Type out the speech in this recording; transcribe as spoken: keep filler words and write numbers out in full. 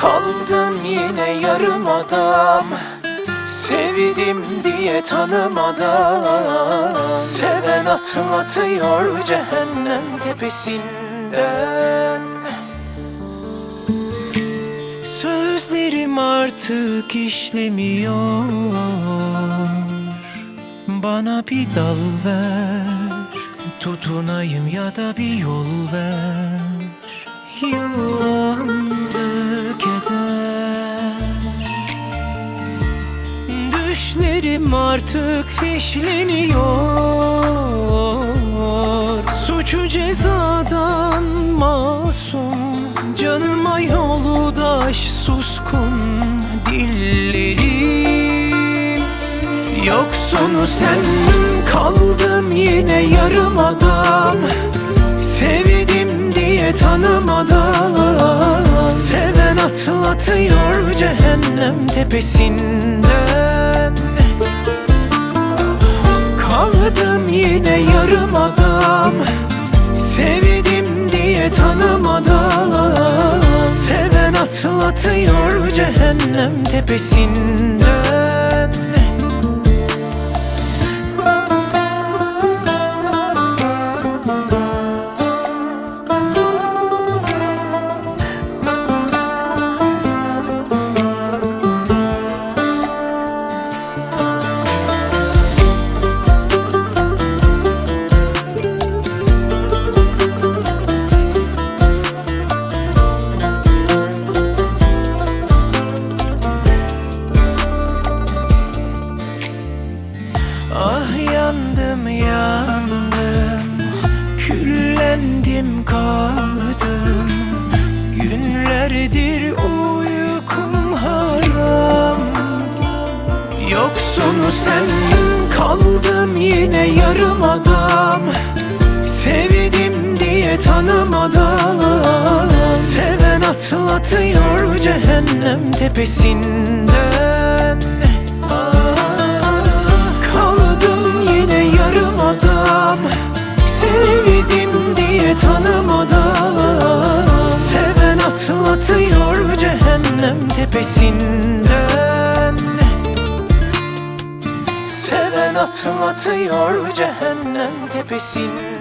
Kaldım yine yarım adam, sevdim diye tanımadan. Seven atlatıyor cehennem tepesinden. Sözlerim artık işlemiyor, bana bir dal ver, tutunayım ya da bir yol ver. Yıllandı keder, düşlerim artık fişleniyor. Suçu cezadan masum, canıma yoldaş suskun dillerim. Yoksunu sen, kaldım yine yarım adam, sevdim diye tanımadan. Seven atlatıyor cehennem tepesinden. Kaldım yine yarım adam, sevdim diye tanımadan. Seven atlatıyor cehennem tepesinden. Ah yandım yandım, küllendim kaldım. Günlerdir uykum haram. Yoksunu sen, kaldım yine yarım adam, sevdim diye tanımadan. Seven atlatıyor cehennem tepesinden. Sevdim diye tanımadan. Seven atlatıyor cehennem tepesinden. Seven atlatıyor cehennem tepesinden.